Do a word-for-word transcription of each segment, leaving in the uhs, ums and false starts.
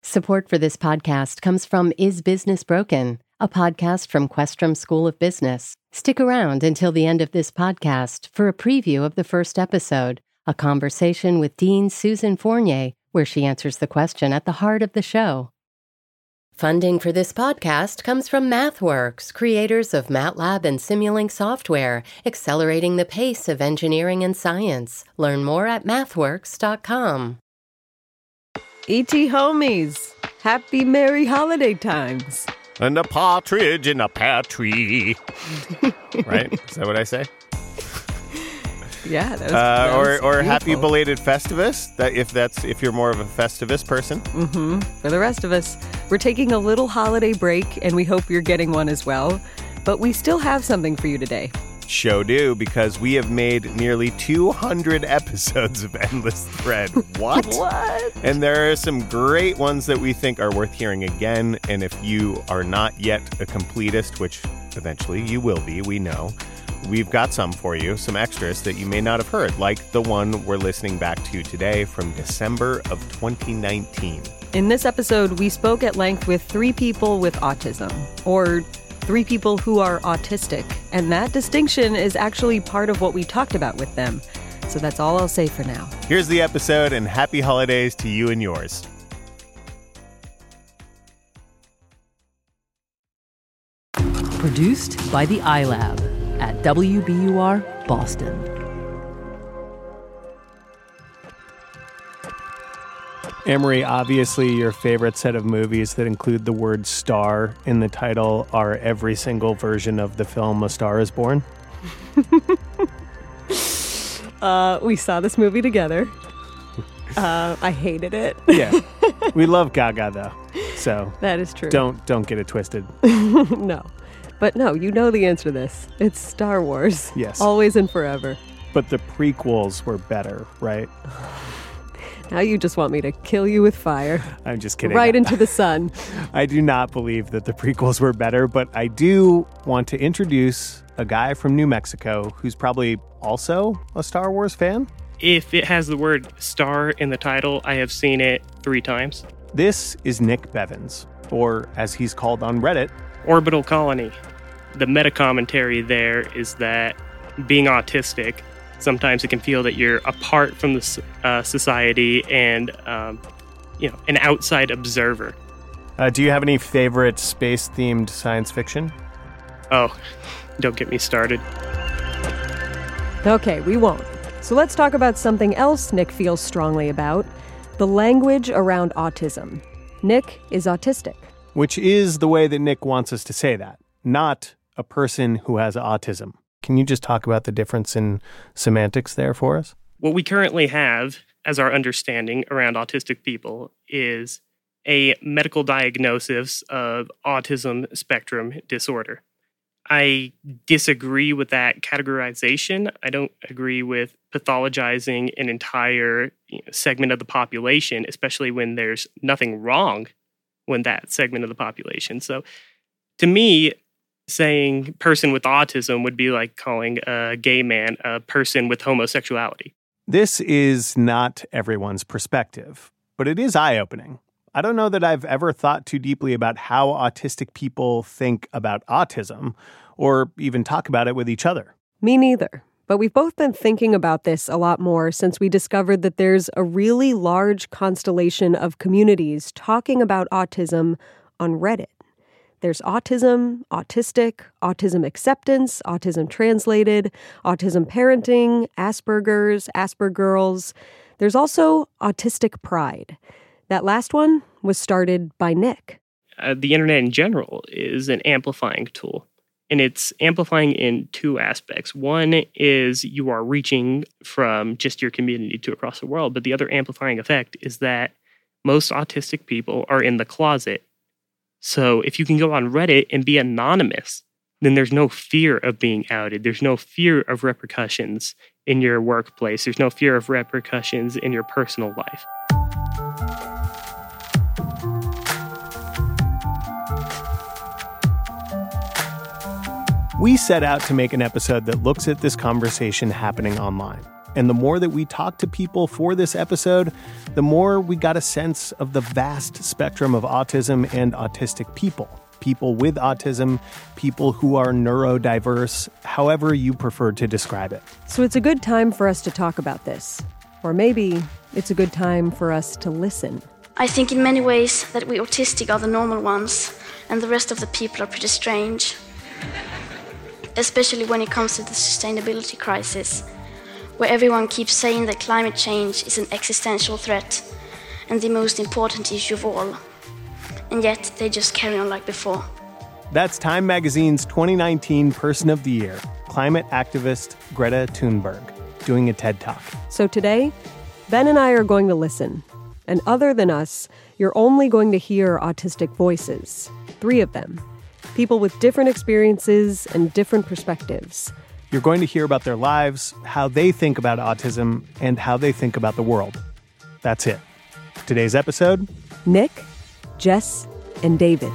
Support for this podcast comes from Is Business Broken, a podcast from Questrom School of Business. Stick around until the end of this podcast for a preview of the first episode, a conversation with Dean Susan Fournier, where she answers the question at the heart of the show. Funding for this podcast comes from MathWorks, creators of MATLAB and Simulink software, accelerating the pace of engineering and science. Learn more at mathworks dot com. E T homies, happy merry holiday times. And a partridge in a pear tree. Right? Is that what I say? Yeah, that was, uh, that or was or happy beautiful. belated Festivus. That if that's if you're more of a Festivus person. Mm-hmm. For the rest of us, we're taking a little holiday break, and we hope you're getting one as well. But we still have something for you today. Show do, because we have made nearly two hundred episodes of Endless Thread. What? What? And there are some great ones that we think are worth hearing again. And if you are not yet a completist, which eventually you will be, we know, we've got some for you, some extras that you may not have heard, like the one we're listening back to today from December of twenty nineteen. In this episode, we spoke at length with three people with autism, or three people who are autistic, and that distinction is actually part of what we talked about with them. So that's all I'll say for now. Here's the episode, and happy holidays to you and yours. Produced by the iLab at W B U R Boston. Amory, obviously your favorite set of movies that include the word star in the title are every single version of the film A Star is Born. uh, we saw this movie together. Uh, I hated it. Yeah. We love Gaga, though. So that is true. Don't don't get it twisted. No. But no, you know the answer to this. It's Star Wars. Yes. Always and forever. But the prequels were better, right? Now you just want me to kill you with fire. I'm just kidding. Right into the sun. I do not believe that the prequels were better, but I do want to introduce a guy from New Mexico who's probably also a Star Wars fan. If it has the word star in the title, I have seen it three times. This is Nick Bevins, or as he's called on Reddit, Orbital Colony. The meta-commentary there is that being autistic, sometimes it can feel that you're apart from the uh, society and, um, you know, an outside observer. Uh, do you have any favorite space-themed science fiction? Oh, don't get me started. Okay, we won't. So let's talk about something else Nick feels strongly about, the language around autism. Nick is autistic. Which is the way that Nick wants us to say that, not a person who has autism. Can you just talk about the difference in semantics there for us? What we currently have as our understanding around autistic people is a medical diagnosis of autism spectrum disorder. I disagree with that categorization. I don't agree with pathologizing an entire you know, segment of the population, especially when there's nothing wrong with that segment of the population. So to me, saying person with autism would be like calling a gay man a person with homosexuality. This is not everyone's perspective, but it is eye-opening. I don't know that I've ever thought too deeply about how autistic people think about autism or even talk about it with each other. Me neither. But we've both been thinking about this a lot more since we discovered that there's a really large constellation of communities talking about autism on Reddit. There's autism, autistic, autism acceptance, autism translated, autism parenting, Asperger's, Aspergirls. There's also autistic pride. That last one was started by Nick. Uh, the internet in general is an amplifying tool. And it's amplifying in two aspects. One is you are reaching from just your community to across the world. But the other amplifying effect is that most autistic people are in the closet. So if you can go on Reddit and be anonymous, then there's no fear of being outed. There's no fear of repercussions in your workplace. There's no fear of repercussions in your personal life. We set out to make an episode that looks at this conversation happening online And the more that we talked to people for this episode, the more we got a sense of the vast spectrum of autism and autistic people. People with autism, people who are neurodiverse, however you prefer to describe it. So it's a good time for us to talk about this. Or maybe it's a good time for us to listen. I think in many ways that we autistic are the normal ones, and the rest of the people are pretty strange. Especially when it comes to the sustainability crisis, where everyone keeps saying that climate change is an existential threat and the most important issue of all. And yet they just carry on like before. That's Time Magazine's twenty nineteen Person of the Year, climate activist Greta Thunberg, doing a TED Talk. So today, Ben and I are going to listen. And other than us, you're only going to hear autistic voices. Three of them. People with different experiences and different perspectives. You're going to hear about their lives, how they think about autism, and how they think about the world. That's it. Today's episode: Nick, Jess, and David.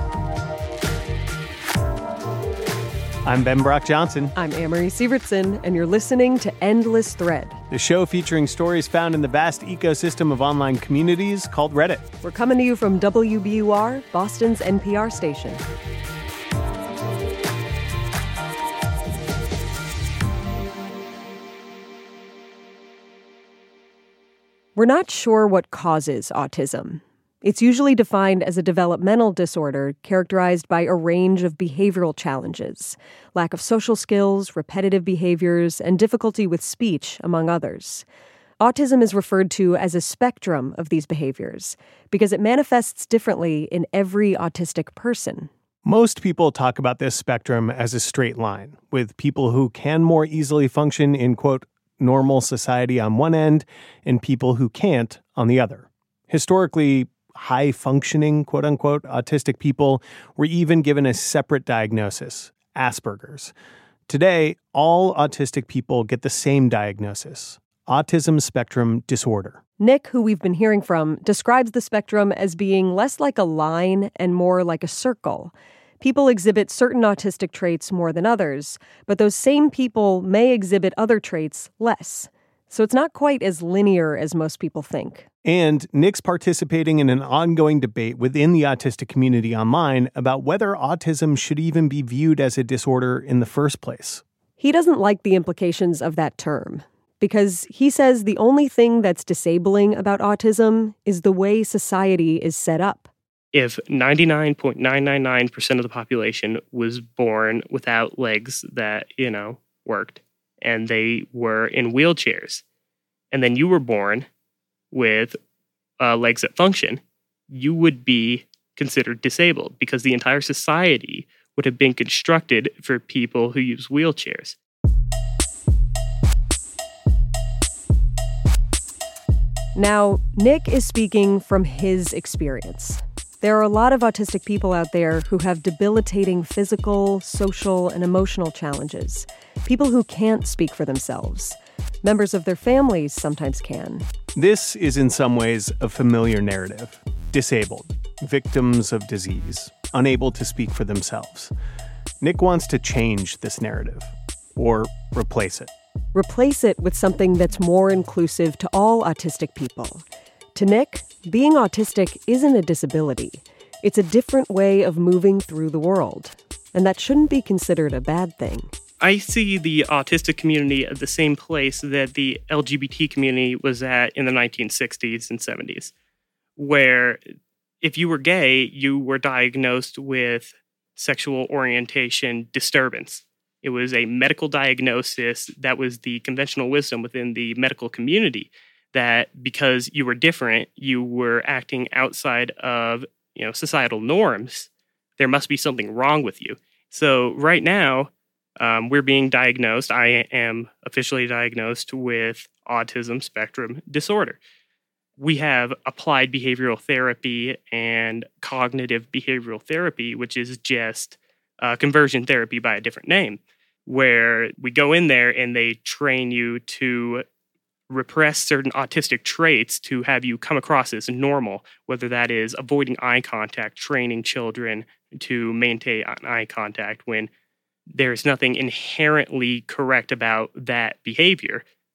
I'm Ben Brock Johnson. I'm Amory Sievertson, and you're listening to Endless Thread, the show featuring stories found in the vast ecosystem of online communities called Reddit. We're coming to you from W B U R, Boston's N P R station. We're not sure what causes autism. It's usually defined as a developmental disorder characterized by a range of behavioral challenges, lack of social skills, repetitive behaviors, and difficulty with speech, among others. Autism is referred to as a spectrum of these behaviors because it manifests differently in every autistic person. Most people talk about this spectrum as a straight line, with people who can more easily function in, quote, normal society on one end and people who can't on the other. Historically, high-functioning, quote-unquote, autistic people were even given a separate diagnosis, Asperger's. Today, all autistic people get the same diagnosis, autism spectrum disorder. Nick, who we've been hearing from, describes the spectrum as being less like a line and more like a circle. People exhibit certain autistic traits more than others, but those same people may exhibit other traits less. So it's not quite as linear as most people think. And Nick's participating in an ongoing debate within the autistic community online about whether autism should even be viewed as a disorder in the first place. He doesn't like the implications of that term, because he says the only thing that's disabling about autism is the way society is set up. If ninety-nine point nine nine nine percent of the population was born without legs that, you know, worked, and they were in wheelchairs, and then you were born with uh, legs that function, you would be considered disabled because the entire society would have been constructed for people who use wheelchairs. Now, Nick is speaking from his experience. There are a lot of autistic people out there who have debilitating physical, social, and emotional challenges. People who can't speak for themselves. Members of their families sometimes can. This is in some ways a familiar narrative. Disabled, victims of disease, unable to speak for themselves. Nick wants to change this narrative, or replace it. Replace it with something that's more inclusive to all autistic people. To Nick, being autistic isn't a disability. It's a different way of moving through the world. And that shouldn't be considered a bad thing. I see the autistic community at the same place that the L G B T community was at in the nineteen sixties and seventies, where if you were gay, you were diagnosed with sexual orientation disturbance. It was a medical diagnosis that was the conventional wisdom within the medical community, that because you were different, you were acting outside of, you know, societal norms. There must be something wrong with you. So right now, um, we're being diagnosed. I am officially diagnosed with autism spectrum disorder. We have applied behavioral therapy and cognitive behavioral therapy, which is just uh, conversion therapy by a different name, where we go in there and they train you to repress certain autistic traits to have you come across as normal, whether that is avoiding eye contact, training children to maintain eye contact when there's nothing inherently correct about that behavior.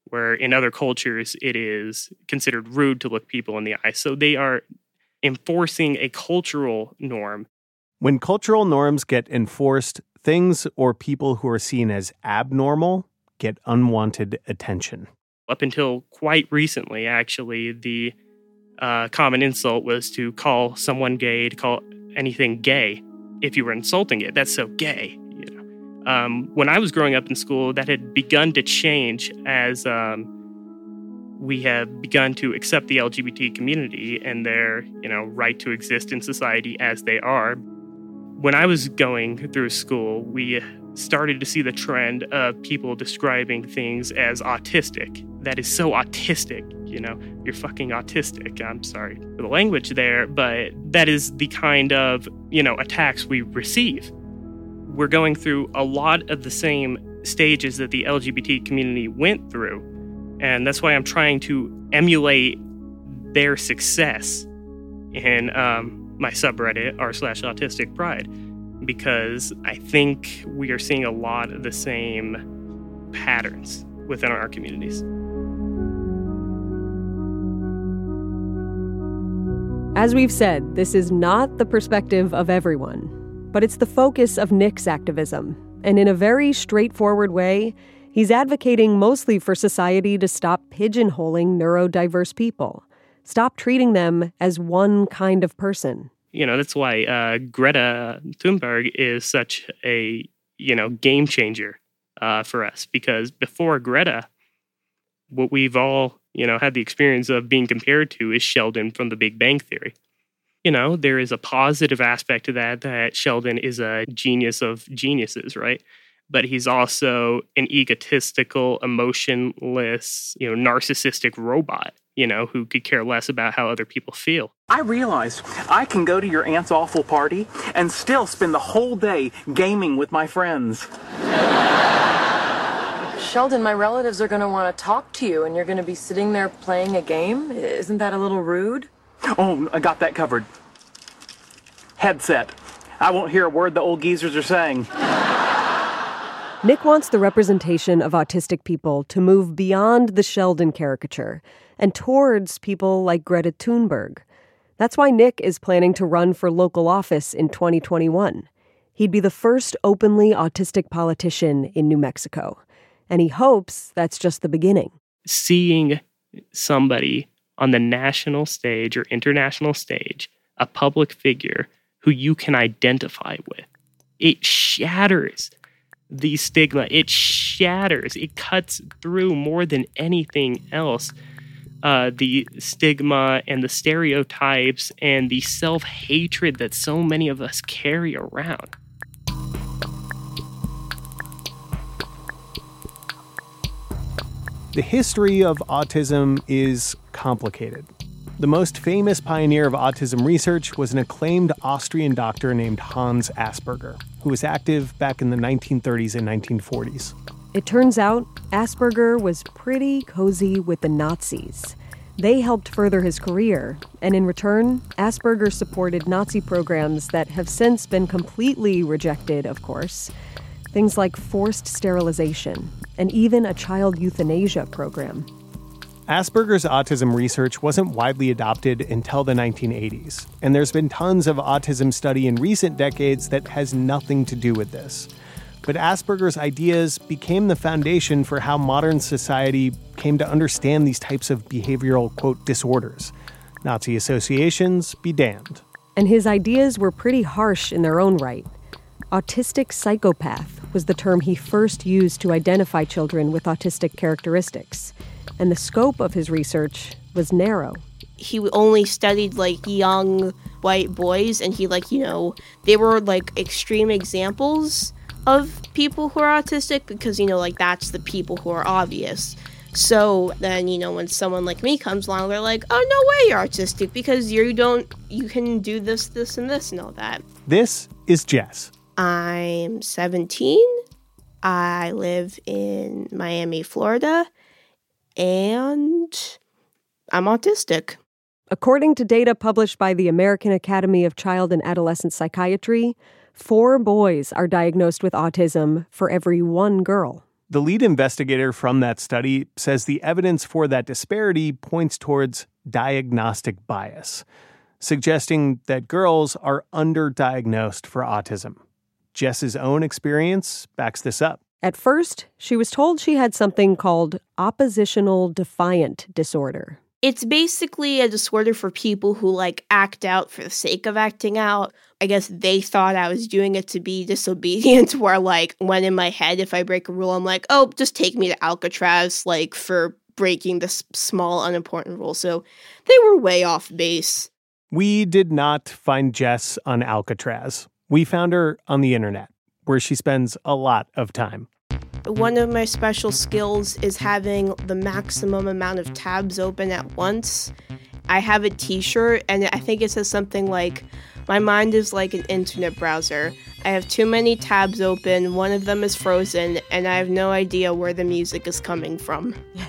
where in other cultures it is considered rude to look people in the eye. So they are enforcing a cultural norm. When cultural norms get enforced, things or people who are seen as abnormal get unwanted attention. Up until quite recently, actually, the uh, common insult was to call someone gay, to call anything gay if you were insulting it. That's so gay. You know, um, when I was growing up in school, that had begun to change as um, we have begun to accept the L G B T community and their, you know, right to exist in society as they are. When I was going through school, we started to see the trend of people describing things as autistic. That is so autistic, you know, you're fucking autistic. I'm sorry for the language there, but that is the kind of, you know, attacks we receive. We're going through a lot of the same stages that the L G B T community went through. And that's why I'm trying to emulate their success in um, my subreddit, r slash autistic pride, because I think we are seeing a lot of the same patterns within our communities. As we've said, this is not the perspective of everyone, but it's the focus of Nick's activism. And in a very straightforward way, he's advocating mostly for society to stop pigeonholing neurodiverse people, stop treating them as one kind of person. You know, that's why uh, Greta Thunberg is such a, you know, game changer uh, for us. Because before Greta, what we've all, you know, had the experience of being compared to is Sheldon from The Big Bang Theory. You know, there is a positive aspect to that, that Sheldon is a genius of geniuses, right? But he's also an egotistical, emotionless, you know, narcissistic robot, you know, who could care less about how other people feel. I realized I can go to your aunt's awful party and still spend the whole day gaming with my friends. Sheldon, my relatives are going to want to talk to you, and you're going to be sitting there playing a game? Isn't that a little rude? Oh, I got that covered. Headset. I won't hear a word the old geezers are saying. Nick wants the representation of autistic people to move beyond the Sheldon caricature and towards people like Greta Thunberg. That's why Nick is planning to run for local office in twenty twenty-one. He'd be the first openly autistic politician in New Mexico. And he hopes that's just the beginning. Seeing somebody on the national stage or international stage, a public figure who you can identify with, it shatters the stigma. It shatters. It cuts through more than anything else. Uh, the stigma and the stereotypes and the self-hatred that so many of us carry around. The history of autism is complicated. The most famous pioneer of autism research was an acclaimed Austrian doctor named Hans Asperger, who was active back in the nineteen thirties and nineteen forties. It turns out Asperger was pretty cozy with the Nazis. They helped further his career, and in return, Asperger supported Nazi programs that have since been completely rejected, of course. Things like forced sterilization, and even a child euthanasia program. Asperger's autism research wasn't widely adopted until the nineteen eighties, and there's been tons of autism study in recent decades that has nothing to do with this. But Asperger's ideas became the foundation for how modern society came to understand these types of behavioral, quote, disorders. Nazi associations be damned. And his ideas were pretty harsh in their own right. Autistic psychopath was the term he first used to identify children with autistic characteristics. And the scope of his research was narrow. He only studied, like, young white boys, and he, like, you know, they were, like, extreme examples of people who are autistic because, you know, like, that's the people who are obvious. So then, you know, when someone like me comes along, they're like, oh, no way you're autistic because you don't, you can do this, this, and this and all that. This is Jess. I'm seventeen. I live in Miami, Florida, and I'm autistic. According to data published by the American Academy of Child and Adolescent Psychiatry, four boys are diagnosed with autism for every one girl. The lead investigator from that study says the evidence for that disparity points towards diagnostic bias, suggesting that girls are underdiagnosed for autism. Jess's own experience backs this up. At first, she was told she had something called oppositional defiant disorder. It's basically a disorder for people who, like, act out for the sake of acting out. I guess they thought I was doing it to be disobedient, where, like, when in my head, if I break a rule, I'm like, oh, just take me to Alcatraz, like, for breaking this small, unimportant rule. So they were way off base. We did not find Jess on Alcatraz. We found her on the internet, where she spends a lot of time. One of my special skills is having the maximum amount of tabs open at once. I have a t-shirt, and I think it says something like, my mind is like an internet browser. I have too many tabs open, one of them is frozen, and I have no idea where the music is coming from.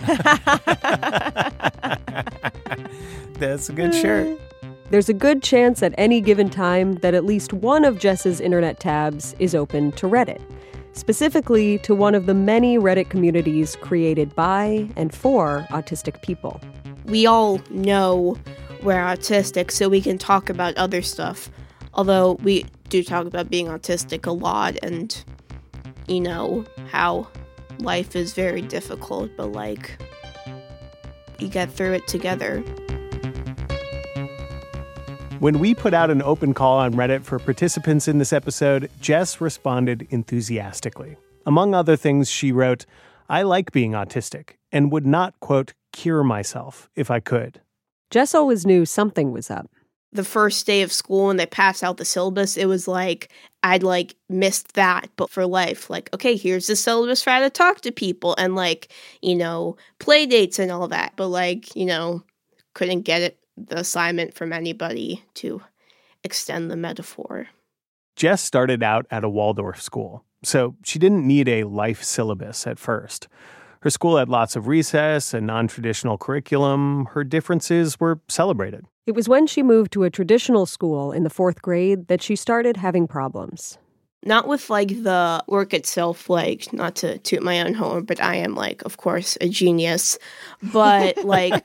That's a good shirt. There's a good chance at any given time that at least one of Jess's internet tabs is open to Reddit. Specifically to one of the many Reddit communities created by and for autistic people. We all know we're autistic, so we can talk about other stuff. Although we do talk about being autistic a lot and, you know, how life is very difficult, but, like, you get through it together. When we put out an open call on Reddit for participants in this episode, Jess responded enthusiastically. Among other things, she wrote, I like being autistic and would not, quote, cure myself if I could. Jess always knew something was up. The first day of school when they passed out the syllabus, it was like, I'd, like, missed that, but for life. Like, okay, here's the syllabus for how to talk to people and, like, you know, play dates and all that. But, like, you know, couldn't get it. The assignment from anybody to extend the metaphor. Jess started out at a Waldorf school, so she didn't need a life syllabus at first. Her school had lots of recess and non-traditional curriculum. Her differences were celebrated. It was when she moved to a traditional school in the fourth grade that she started having problems. Not with, like, the work itself, like, not to toot my own horn, but I am, like, of course, a genius. But, like...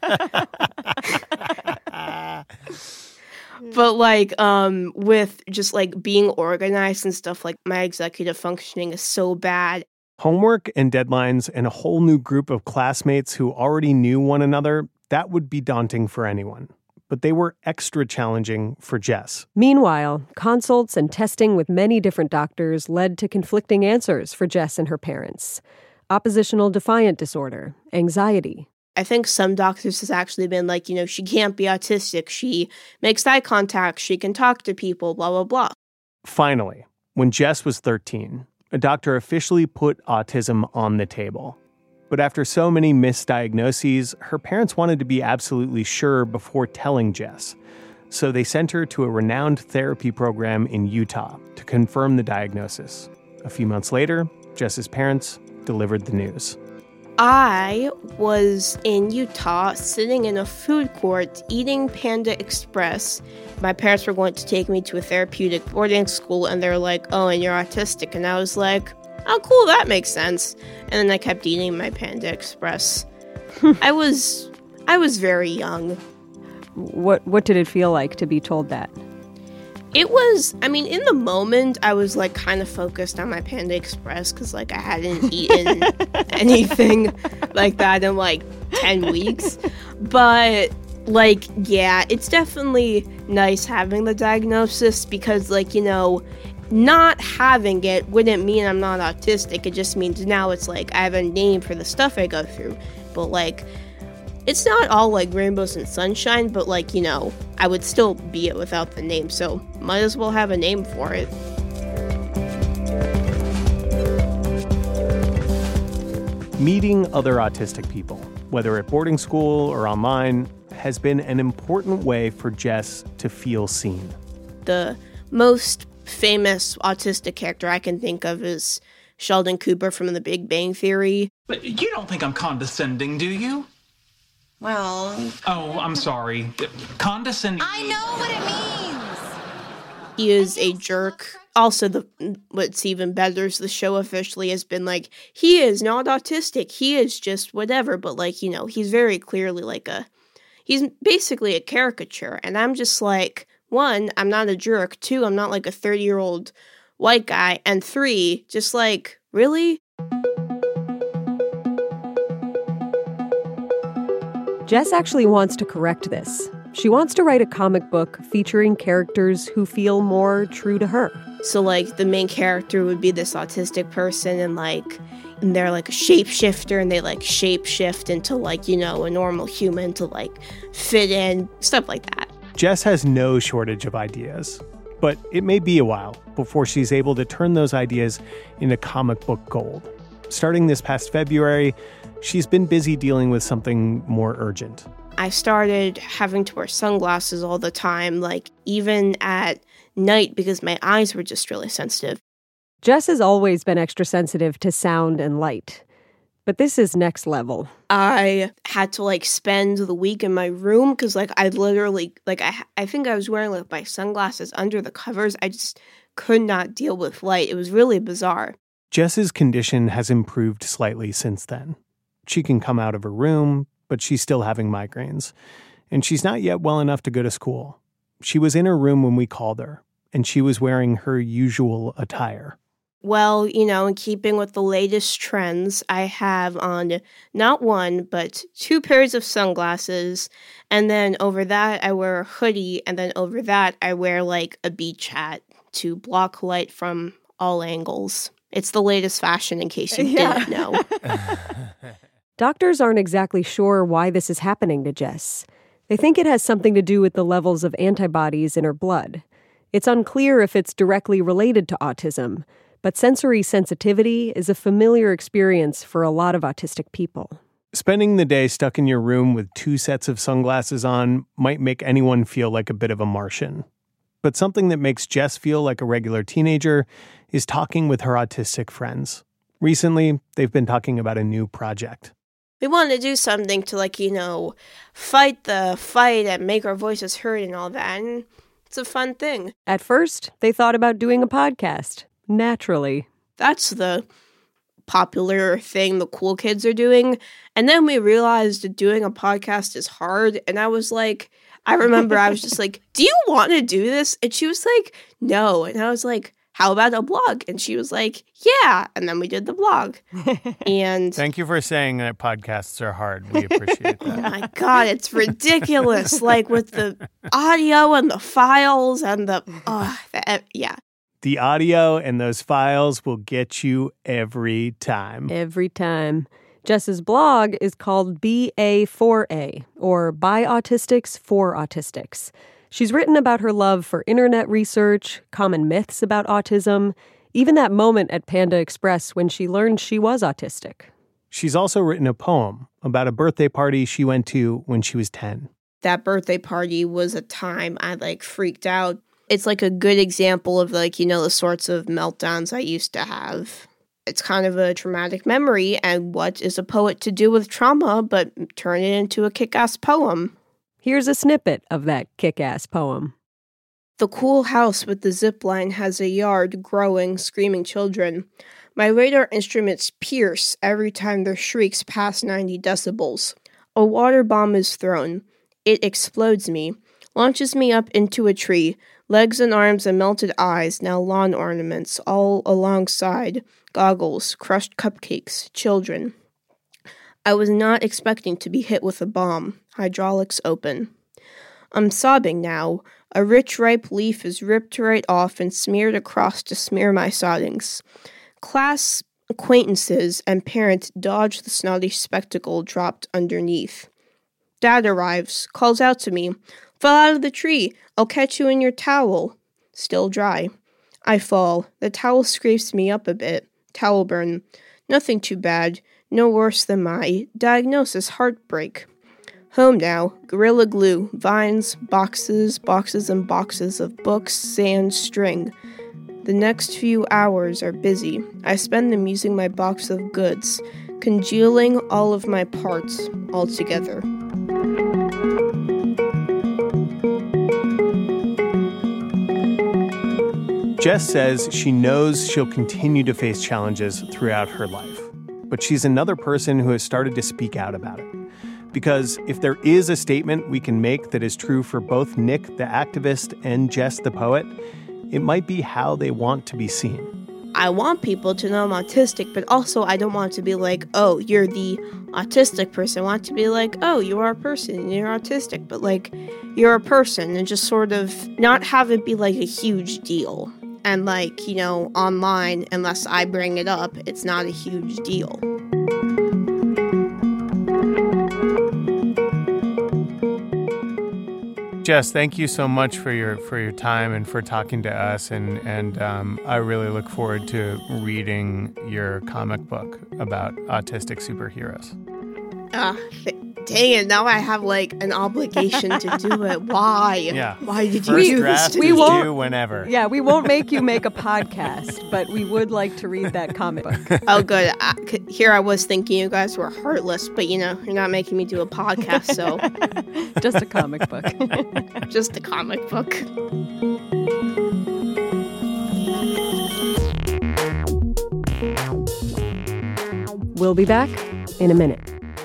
but, like, um, with just, like, being organized and stuff, like, my executive functioning is so bad. Homework and deadlines and a whole new group of classmates who already knew one another, that would be daunting for anyone. But they were extra challenging for Jess. Meanwhile, consults and testing with many different doctors led to conflicting answers for Jess and her parents. Oppositional defiant disorder, anxiety. I think some doctors has actually been like, you know, she can't be autistic, she makes eye contact, she can talk to people, blah, blah, blah. Finally, when Jess was thirteen, a doctor officially put autism on the table. But after so many misdiagnoses, her parents wanted to be absolutely sure before telling Jess. So they sent her to a renowned therapy program in Utah to confirm the diagnosis. A few months later, Jess's parents delivered the news. I was in Utah sitting in a food court eating Panda Express. My parents were going to take me to a therapeutic boarding school, and they're like, oh, and you're autistic. And I was like, oh, cool, that makes sense. And then I kept eating my Panda Express. I was I was very young. What what did it feel like to be told that? It was, I mean, in the moment, I was, like, kind of focused on my Panda Express because, like, I hadn't eaten anything like that in, like, ten weeks. But, like, yeah, it's definitely nice having the diagnosis because, like, you know, not having it wouldn't mean I'm not autistic. It just means now it's, like, I have a name for the stuff I go through. But, like, it's not all, like, rainbows and sunshine, but, like, you know, I would still be it without the name, so might as well have a name for it. Meeting other autistic people, whether at boarding school or online, has been an important way for Jess to feel seen. The most famous autistic character I can think of is Sheldon Cooper from The Big Bang Theory. But you don't think I'm condescending, do you? Well... Oh, I'm sorry. Condescending... I know what it means! he is a jerk. Also, the what's even better is the show officially has been like, he is not autistic, he is just whatever, but like, you know, he's very clearly like a, he's basically a caricature, and I'm just like, one, I'm not a jerk, two, I'm not like a thirty-year-old white guy, and three, just like, really? Jess actually wants to correct this. She wants to write a comic book featuring characters who feel more true to her. So, like, the main character would be this autistic person, and, like, and they're, like, a shapeshifter, and they, like, shapeshift into, like, you know, a normal human to, like, fit in, stuff like that. Jess has no shortage of ideas, but it may be a while before she's able to turn those ideas into comic book gold. Starting this past February, she's been busy dealing with something more urgent. I started having to wear sunglasses all the time, like, even at night, because my eyes were just really sensitive. Jess has always been extra sensitive to sound and light, but this is next level. I had to, like, spend the week in my room because, like, I literally, like, I I think I was wearing, like, my sunglasses under the covers. I just could not deal with light. It was really bizarre. Jess's condition has improved slightly since then. She can come out of her room, but she's still having migraines. And she's not yet well enough to go to school. She was in her room when we called her, and she was wearing her usual attire. Well, you know, in keeping with the latest trends, I have on not one, but two pairs of sunglasses. And then over that, I wear a hoodie. And then over that, I wear, like, a beach hat to block light from all angles. It's the latest fashion, in case you yeah. didn't know. Doctors aren't exactly sure why this is happening to Jess. They think it has something to do with the levels of antibodies in her blood. It's unclear if it's directly related to autism, but sensory sensitivity is a familiar experience for a lot of autistic people. Spending the day stuck in your room with two sets of sunglasses on might make anyone feel like a bit of a Martian. But something that makes Jess feel like a regular teenager is talking with her autistic friends. Recently, they've been talking about a new project. We want to do something to, like, you know, fight the fight and make our voices heard and all that, and it's a fun thing. At first, they thought about doing a podcast. Naturally. That's the popular thing the cool kids are doing. And then we realized that doing a podcast is hard. And I was like, I remember I was just like, do you want to do this? And she was like, no. And I was like, how about a blog? And she was like, yeah. And then we did the blog. And thank you for saying that podcasts are hard. We appreciate that. Oh my God, it's ridiculous. Like with the audio and the files and the, oh, the, yeah. The audio and those files will get you every time. Every time. Jess's blog is called B A four A, or By Autistics for Autistics. She's written about her love for internet research, common myths about autism, even that moment at Panda Express when she learned she was autistic. She's also written a poem about a birthday party she went to when she was ten. That birthday party was a time I, like, freaked out. It's, like, a good example of, like, you know, the sorts of meltdowns I used to have. It's kind of a traumatic memory, and what is a poet to do with trauma but turn it into a kick-ass poem? Here's a snippet of that kick-ass poem. The cool house with the zip line has a yard growing, screaming children. My radar instruments pierce every time their shrieks pass ninety decibels. A water bomb is thrown. It explodes me, launches me up into a tree, legs and arms and melted eyes, now lawn ornaments, all alongside, goggles, crushed cupcakes, children. I was not expecting to be hit with a bomb. Hydraulics open. I'm sobbing now. A rich, ripe leaf is ripped right off and smeared across to smear my soddings. Class acquaintances and parents dodge the snotty spectacle dropped underneath. Dad arrives, calls out to me. Fall out of the tree. I'll catch you in your towel. Still dry. I fall. The towel scrapes me up a bit. Towel burn. Nothing too bad. No worse than my diagnosis heartbreak. Home now. Gorilla Glue. Vines. Boxes. Boxes and boxes of books, sand, string. The next few hours are busy. I spend them using my box of goods, congealing all of my parts all together. Jess says she knows she'll continue to face challenges throughout her life, but she's another person who has started to speak out about it. Because if there is a statement we can make that is true for both Nick the activist and Jess the poet, it might be how they want to be seen. I want people to know I'm autistic, but also I don't want it to be like, oh, you're the autistic person. I want it to be like, oh, you are a person and you're autistic, but like, you're a person, and just sort of not have it be like a huge deal. And like, you know, online, unless I bring it up, it's not a huge deal. Jess, thank you so much for your for your time and for talking to us, and and um, I really look forward to reading your comic book about autistic superheroes. Uh, th- dang it! Now I have like an obligation to do it. Why? Yeah. Why did First you do this draft to we me? won't, due whenever. Yeah, we won't make you make a podcast, but we would like to read that comic book. Oh, good. I, c- here I was thinking you guys were heartless, but you know, you're not making me do a podcast, so Just a comic book. just a comic book. We'll be back in a minute.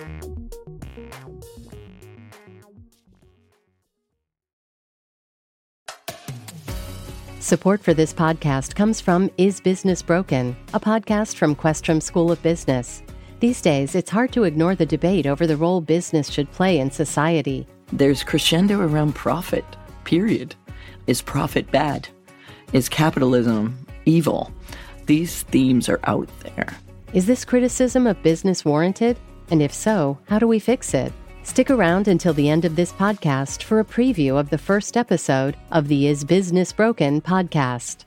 Support for this podcast comes from Is Business Broken, a podcast from Questrom School of Business. These days, it's hard to ignore the debate over the role business should play in society. There's crescendo around profit, period. Is profit bad? Is capitalism evil? These themes are out there. Is this criticism of business warranted? And if so, how do we fix it? Stick around until the end of this podcast for a preview of the first episode of the Is Business Broken podcast.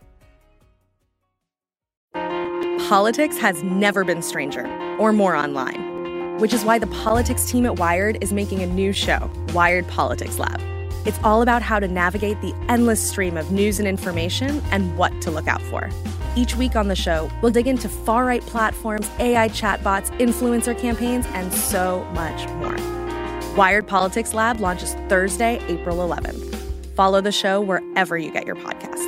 Politics has never been stranger or more online, which is why the politics team at Wired is making a new show, Wired Politics Lab. It's all about how to navigate the endless stream of news and information and what to look out for. Each week on the show, we'll dig into far-right platforms, A I chatbots, influencer campaigns, and so much more. Wired Politics Lab launches Thursday, April eleventh. Follow the show wherever you get your podcasts.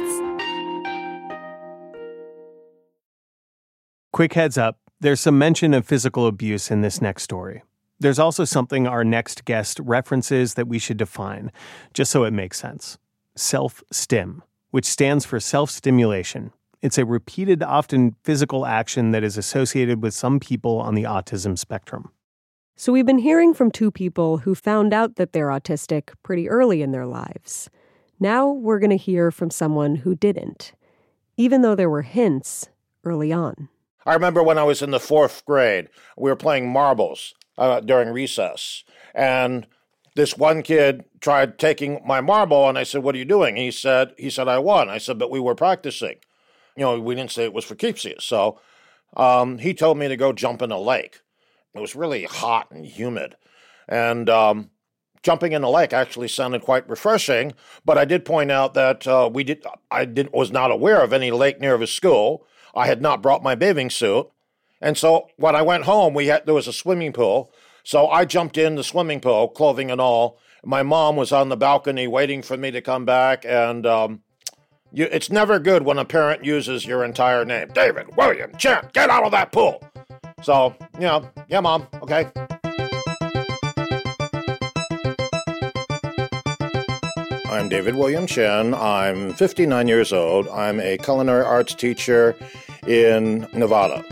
Quick heads up, there's some mention of physical abuse in this next story. There's also something our next guest references that we should define, just so it makes sense. Self-stim, which stands for self-stimulation. It's a repeated, often physical action that is associated with some people on the autism spectrum. So we've been hearing from two people who found out that they're autistic pretty early in their lives. Now we're going to hear from someone who didn't, even though there were hints early on. I remember when I was in the fourth grade, we were playing marbles uh, during recess, and this one kid tried taking my marble, and I said, "What are you doing?" He said, "He said I won." I said, "But we were practicing. You know, we didn't say it was for keepsies." So um, he told me to go jump in a lake. It was really hot and humid, and um, jumping in the lake actually sounded quite refreshing. But I did point out that uh, we did. I did was not aware of any lake near his school. I had not brought my bathing suit, and so when I went home, we had there was a swimming pool. So I jumped in the swimming pool, clothing and all. My mom was on the balcony waiting for me to come back, and um, you, it's never good when a parent uses your entire name. David, William, Chen, get out of that pool. So, you know, yeah, Mom, okay. I'm David William Chen. I'm fifty-nine years old. I'm a culinary arts teacher in Nevada.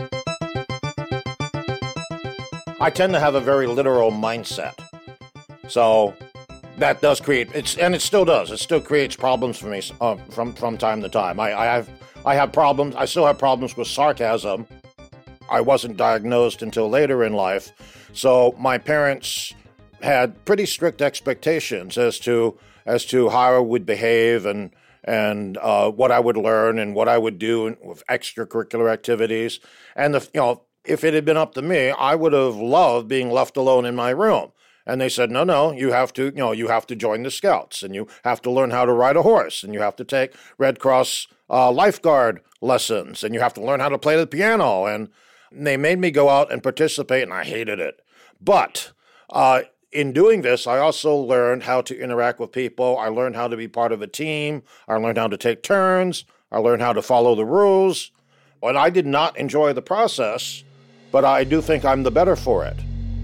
I tend to have a very literal mindset. So that does create, it's and it still does, it still creates problems for me uh, from, from time to time. I, I have I have problems, I still have problems with sarcasm. I wasn't diagnosed until later in life. So my parents had pretty strict expectations as to as to how I would behave and and uh, what I would learn and what I would do with extracurricular activities. And the, you know, if it had been up to me, I would have loved being left alone in my room. And they said, no, no, you have to, you know, you have to join the Scouts, and you have to learn how to ride a horse, and you have to take Red Cross uh, lifeguard lessons, and you have to learn how to play the piano. And they made me go out and participate, and I hated it. But uh, in doing this, I also learned how to interact with people. I learned how to be part of a team. I learned how to take turns. I learned how to follow the rules. And I did not enjoy the process, but I do think I'm the better for it.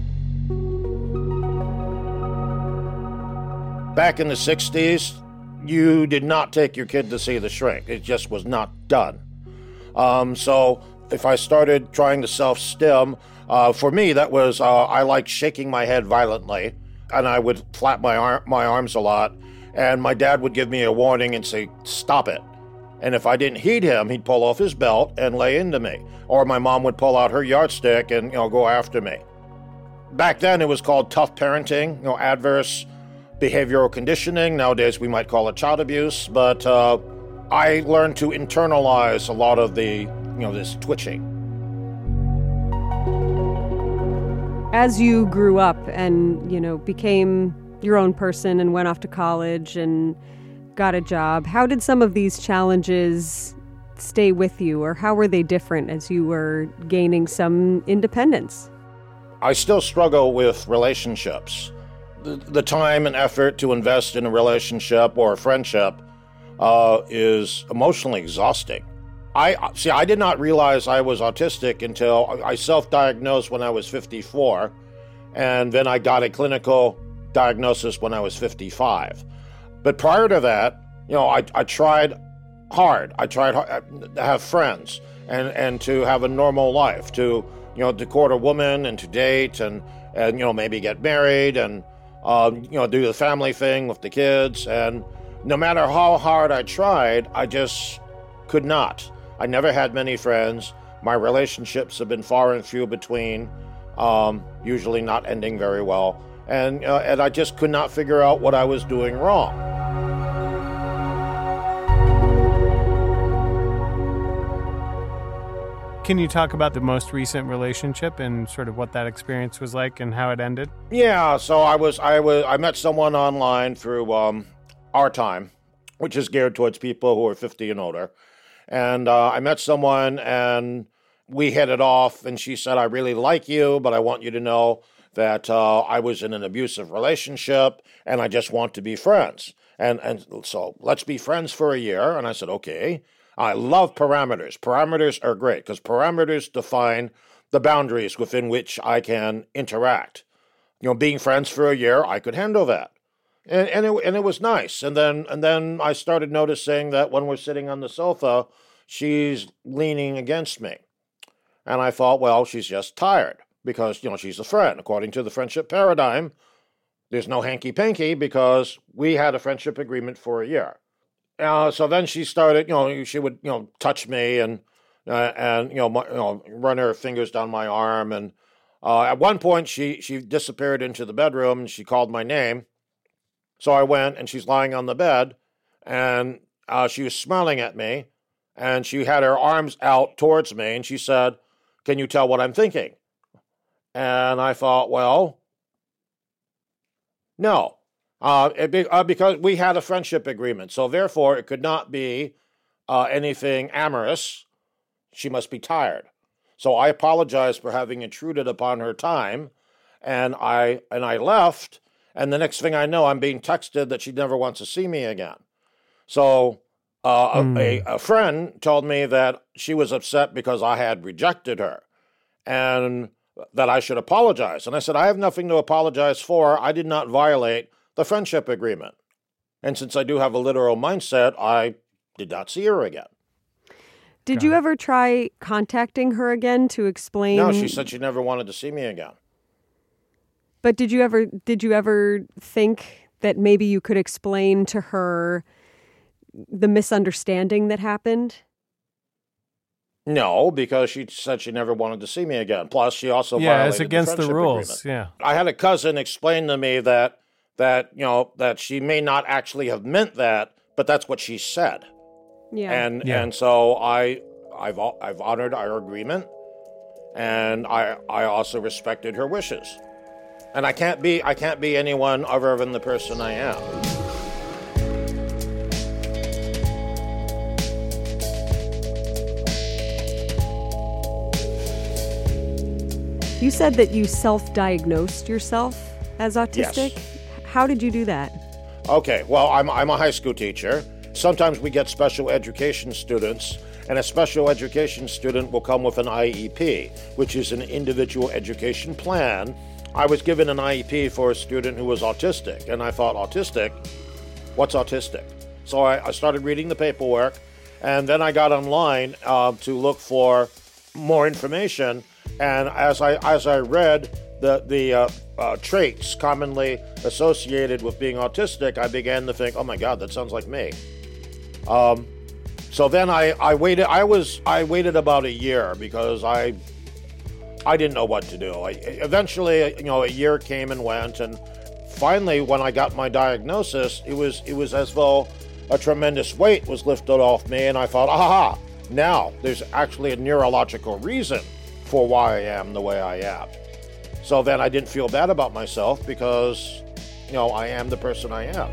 Back in the sixties, you did not take your kid to see the shrink. It just was not done. Um, so if I started trying to self-stim, uh, for me, that was, uh, I liked shaking my head violently, and I would flap my, ar- my arms a lot, and my dad would give me a warning and say, stop it. And if I didn't heed him, he'd pull off his belt and lay into me. Or my mom would pull out her yardstick and, you know, go after me. Back then, it was called tough parenting, you know, adverse behavioral conditioning. Nowadays, we might call it child abuse. But uh, I learned to internalize a lot of the, you know, this twitching. As you grew up and, you know, became your own person and went off to college and got a job, how did some of these challenges stay with you, or how were they different as you were gaining some independence? I still struggle with relationships. The, the time and effort to invest in a relationship or a friendship uh, is emotionally exhausting. I see. I did not realize I was autistic until I self-diagnosed when I was fifty-four, and then I got a clinical diagnosis when I was fifty-five. But prior to that, you know, I, I tried hard. I tried hard to have friends and, and to have a normal life, to, you know, to court a woman and to date and, and you know, maybe get married and, um, you know, do the family thing with the kids. And no matter how hard I tried, I just could not. I never had many friends. My relationships have been far and few between, um, usually not ending very well. And, uh, and I just could not figure out what I was doing wrong. Can you talk about the most recent relationship and sort of what that experience was like and how it ended? Yeah, so I was I was I met someone online through um, Our Time, which is geared towards people who are fifty and older. And uh, I met someone and we hit it off, and she said, I really like you, but I want you to know that uh, I was in an abusive relationship and I just want to be friends. And and so let's be friends for a year. And I said, okay. I love parameters. Parameters are great because parameters define the boundaries within which I can interact. You know, being friends for a year, I could handle that. And and it, and it was nice. And then and then I started noticing that when we're sitting on the sofa, she's leaning against me. And I thought, well, she's just tired because, you know, she's a friend. According to the friendship paradigm, there's no hanky-panky because we had a friendship agreement for a year. Uh, so then she started, you know, she would, you know, touch me and, uh, and you know, my, you know, run her fingers down my arm. And uh, at one point, she she disappeared into the bedroom and she called my name. So I went and she's lying on the bed and uh, she was smiling at me and she had her arms out towards me and she said, can you tell what I'm thinking? And I thought, well, no. Uh, it be, uh, because we had a friendship agreement, so therefore it could not be uh, anything amorous. She must be tired. So I apologized for having intruded upon her time, and I and I left. And the next thing I know, I'm being texted that she never wants to see me again. So uh, mm. a, a friend told me that she was upset because I had rejected her, and that I should apologize. And I said, I have nothing to apologize for. I did not violate the friendship agreement. And since I do have a literal mindset, I did not see her again. Did you ever try contacting her again to explain? No, she said she never wanted to see me again. But did you ever did you ever think that maybe you could explain to her the misunderstanding that happened? No, because she said she never wanted to see me again. Plus, she also yeah, violated it's against the, the rules. Agreement. Yeah, I had a cousin explain to me that that you know that she may not actually have meant that, but that's what she said. Yeah, and yeah. and so I I've I've honored our agreement, and I I also respected her wishes, and I can't be I can't be anyone other than the person I am. You said that you self-diagnosed yourself as autistic. Yes. How did you do that? Okay, well, I'm I'm a high school teacher, sometimes we get special education students, and a special education student will come with an I E P, which is an individual education plan. I was given an I E P for a student who was autistic, and I thought, autistic? What's autistic? So I, I started reading the paperwork, and then I got online uh, to look for more information. And as I as I read the the uh, uh, traits commonly associated with being autistic, I began to think, oh my God, that sounds like me. Um, so then I, I waited. I was I waited about a year because I I didn't know what to do. I, eventually, you know, a year came and went, and finally, when I got my diagnosis, it was it was as though a tremendous weight was lifted off me, and I thought, aha, now there's actually a neurological reason for why I am the way I am. So then I didn't feel bad about myself because, you know, I am the person I am.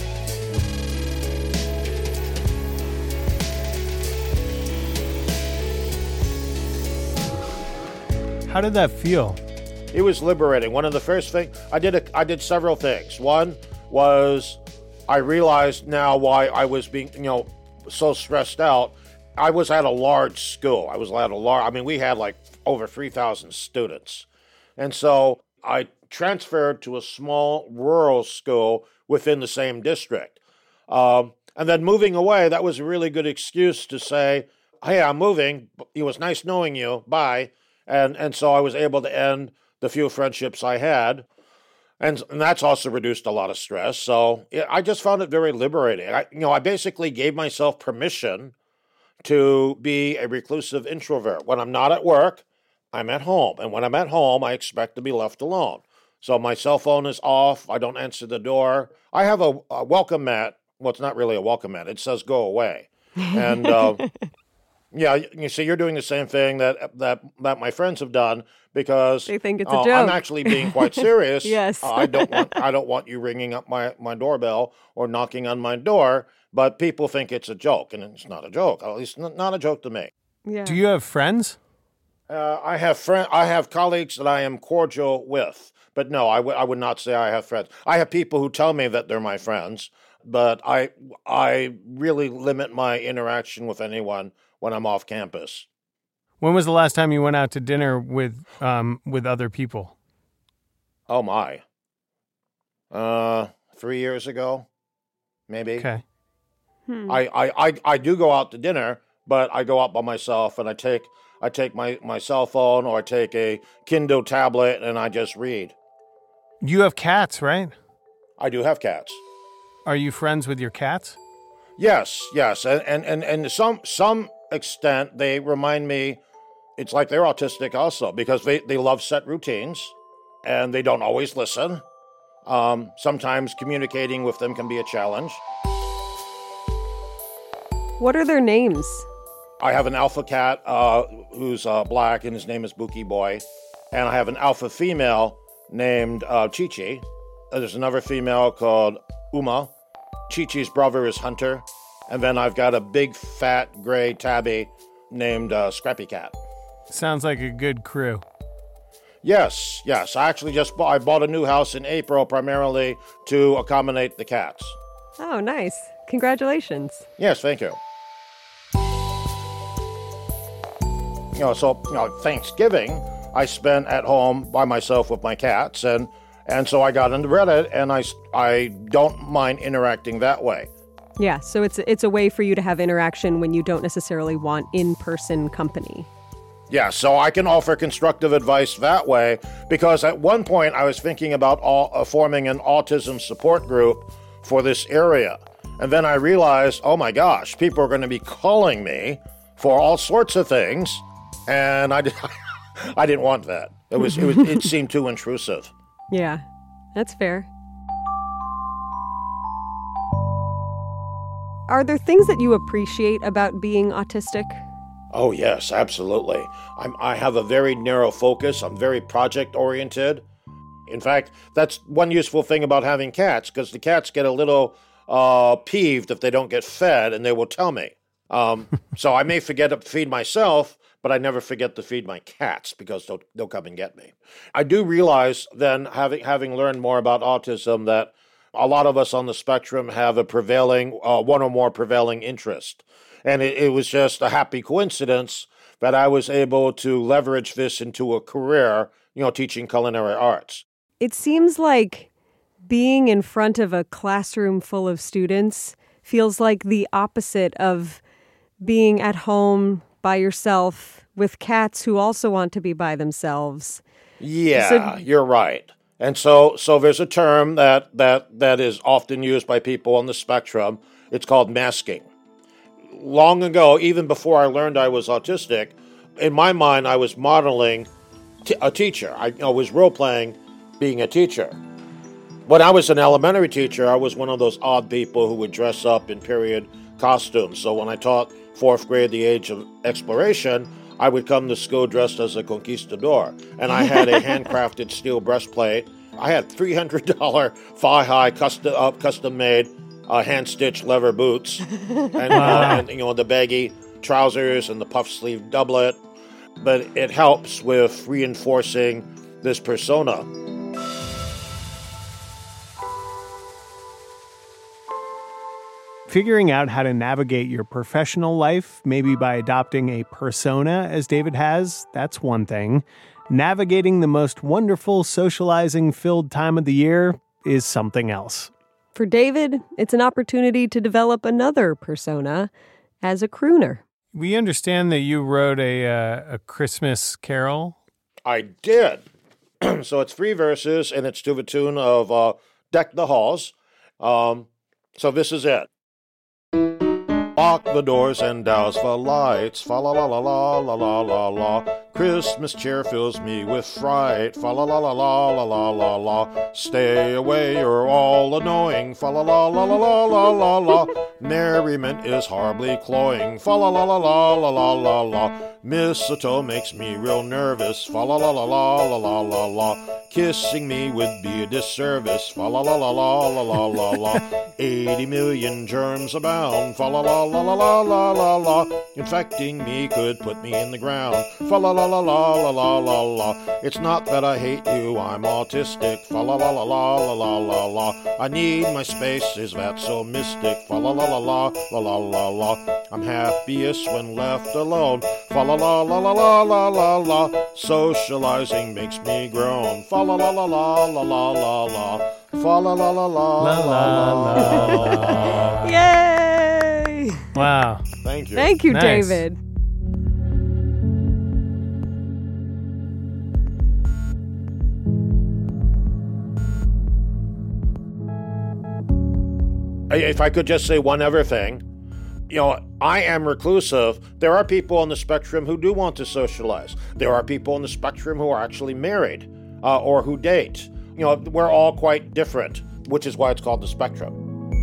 How did that feel? It was liberating. One of the first things I did, a, I did several things. One was I realized now why I was being, you know, so stressed out. I was at a large school. I was at a large, I mean, we had like over three thousand students. And so I transferred to a small rural school within the same district. Um, and then moving away, that was a really good excuse to say, hey, I'm moving. It was nice knowing you. Bye. And, and so I was able to end the few friendships I had. And, and that's also reduced a lot of stress. So yeah, I just found it very liberating. I, you know, I basically gave myself permission to be a reclusive introvert. When I'm not at work, I'm at home. And when I'm at home, I expect to be left alone. So my cell phone is off. I don't answer the door. I have a, a welcome mat. Well, it's not really a welcome mat. It says go away. And uh, yeah, you see, you're doing the same thing that that that my friends have done because they think it's a uh, joke. I'm actually being quite serious. Yes. uh, I don't want I don't want you ringing up my, my doorbell or knocking on my door, but people think it's a joke, and it's not a joke. At least not a joke to me. Yeah. Do you have friends? Uh, I have friend. I have colleagues that I am cordial with, but no, I, w- I would not say I have friends. I have people who tell me that they're my friends, but I I really limit my interaction with anyone when I'm off campus. When was the last time you went out to dinner with um with other people? Oh my. Uh, three years ago, maybe. Okay. Hmm. I, I, I, I do go out to dinner, but I go out by myself, and I take I take my, my cell phone or I take a Kindle tablet and I just read. You have cats, right? I do have cats. Are you friends with your cats? Yes, yes, and and and, and to some some extent they remind me. It's like they're autistic also because they, they love set routines, and they don't always listen. Um, sometimes communicating with them can be a challenge. What are their names? I have an alpha cat uh, who's uh, black, and his name is Bookie Boy. And I have an alpha female named uh, Chi-Chi. There's another female called Uma. Chi-Chi's brother is Hunter. And then I've got a big, fat, gray tabby named uh, Scrappy Cat. Sounds like a good crew. Yes, yes. I actually just bought, I bought a new house in April primarily to accommodate the cats. Oh, nice. Congratulations. Yes, thank you. You know, so, you know, Thanksgiving, I spent at home by myself with my cats, and and so I got into Reddit, and I, I don't mind interacting that way. Yeah, so it's it's a way for you to have interaction when you don't necessarily want in-person company. Yeah, so I can offer constructive advice that way, because at one point I was thinking about all, uh, forming an autism support group for this area. And then I realized, oh my gosh, people are going to be calling me for all sorts of things. And I, did, I didn't want that. It was, it was it seemed too intrusive. Yeah, that's fair. Are there things that you appreciate about being autistic? Oh, yes, absolutely. I'm, I have a very narrow focus. I'm very project-oriented. In fact, that's one useful thing about having cats, because the cats get a little uh, peeved if they don't get fed, and they will tell me. Um, so I may forget to feed myself, but I never forget to feed my cats because they'll, they'll come and get me. I do realize then, having having learned more about autism, that a lot of us on the spectrum have a prevailing, uh, one or more prevailing interest. And it, it was just a happy coincidence that I was able to leverage this into a career, you know, teaching culinary arts. It seems like being in front of a classroom full of students feels like the opposite of being at home by yourself with cats who also want to be by themselves. Yeah, So- you're right. And so so there's a term that, that, that is often used by people on the spectrum. It's called masking. Long ago, even before I learned I was autistic, in my mind I was modeling t- a teacher. I, I was role-playing being a teacher. When I was an elementary teacher, I was one of those odd people who would dress up in period costumes. So when I taught fourth grade, the age of exploration, I would come to school dressed as a conquistador, and I had a handcrafted steel breastplate. I had three hundred dollars thigh-high, custom, uh, custom-made, uh, hand-stitched leather boots, and, Wow. uh, and you know the baggy trousers and the puff-sleeve doublet. But it helps with reinforcing this persona. Figuring out how to navigate your professional life, maybe by adopting a persona as David has, that's one thing. Navigating the most wonderful socializing-filled time of the year is something else. For David, it's an opportunity to develop another persona as a crooner. We understand that you wrote a uh, a Christmas carol. I did. So it's three verses, and it's to the tune of uh, Deck the Halls. Um, so this is it. Lock the doors and douse the lights, fa la la la la la la la la. Christmas cheer fills me with fright, fa la la la la la la la la. Stay away, you're all annoying, fa la la la la la la la la. Merriment is horribly cloying, fa la la la la la la la la. Mistletoe makes me real nervous, fa la la la la la la la la. Kissing me would be a disservice, fa la la la la la la la la. Eighty million germs abound, fa la la la la la la la la. Infecting me could put me in the ground, fa la la la la la la la la. It's not that I hate you, I'm autistic, fa la la la la la la la la. I need my space, is that so mystic, fa la la la la la la la la. I'm happiest when left alone, fa la la la la la la la la. Socializing makes me groan, fa la la la la la la la la. Fa la la la la la la la. Yay! Wow. Thank you. Thank you, Nice. David. If I could just say one other thing, you know, I am reclusive. There are people on the spectrum who do want to socialize. There are people on the spectrum who are actually married uh, or who date. You know, we're all quite different, which is why it's called the spectrum.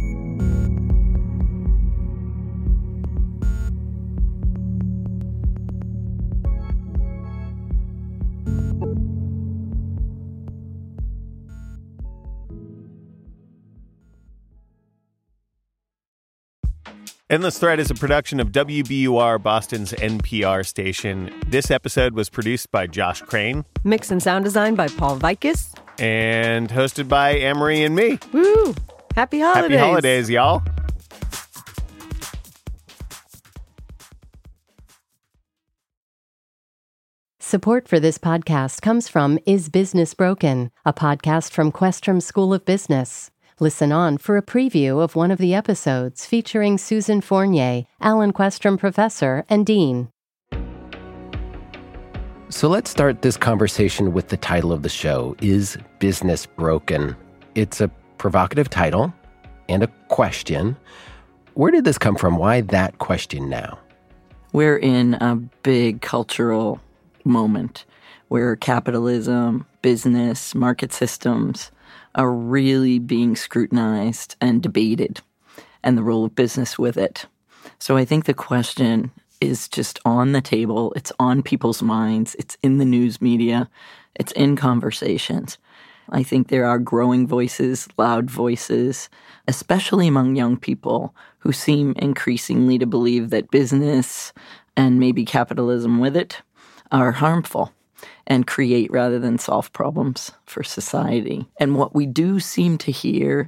Endless Thread is a production of W B U R, Boston's N P R station. This episode was produced by Josh Crane Mix and sound design by Paul Vikis. and hosted by Anne-Marie and me. Woo! Happy holidays. Happy holidays, y'all. Support for this podcast comes from Is Business Broken, a podcast from Questrom School of Business. Listen on for a preview of one of the episodes featuring Susan Fournier, Alan Questrom Professor and Dean. So let's start this conversation with the title of the show, Is Business Broken? It's a provocative title and a question. Where did this come from? Why that question now? We're in a big cultural moment where capitalism, business, market systems are really being scrutinized and debated, and the role of business with it. So I think the question is just on the table. It's on people's minds. It's in the news media. It's in conversations. I think there are growing voices, loud voices, especially among young people who seem increasingly to believe that business and maybe capitalism with it are harmful and create rather than solve problems for society. And what we do seem to hear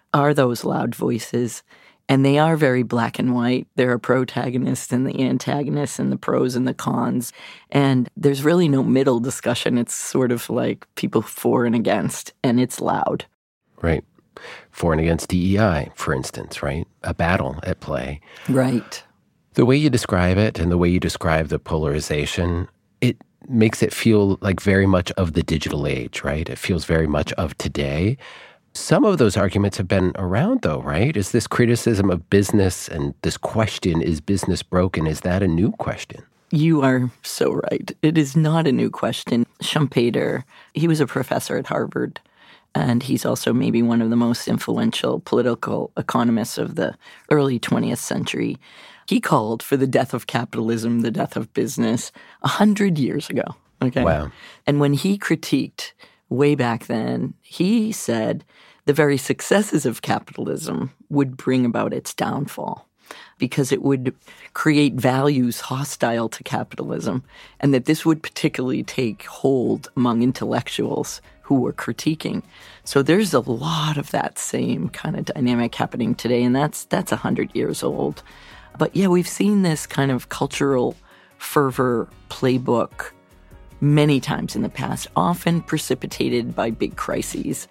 are those loud voices. And they are very black and white. There are protagonists and the antagonists and the pros and the cons. And there's really no middle discussion. It's sort of like people for and against, and it's loud. Right. For and against D E I, for instance, right? A battle at play. Right. The way you describe it and the way you describe the polarization, it makes it feel like very much of the digital age, right? It feels very much of today. Some of those arguments have been around, though, right? Is this criticism of business and this question, is business broken, is that a new question? You are so right. It is not a new question. Schumpeter, he was a professor at Harvard, and he's also maybe one of the most influential political economists of the early twentieth century. He called for the death of capitalism, the death of business, a hundred years ago. Okay. Wow. And when he critiqued way back then, he said the very successes of capitalism would bring about its downfall because it would create values hostile to capitalism, and that this would particularly take hold among intellectuals who were critiquing. So there's a lot of that same kind of dynamic happening today, and that's that's one hundred years old. But yeah, we've seen this kind of cultural fervor playbook many times in the past, often precipitated by big crises.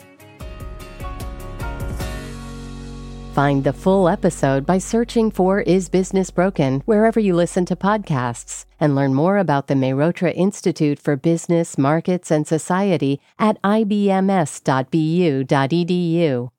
Find the full episode by searching for Is Business Broken wherever you listen to podcasts, and learn more about the Mehrotra Institute for Business, Markets, and Society at I B M S dot B U dot E D U.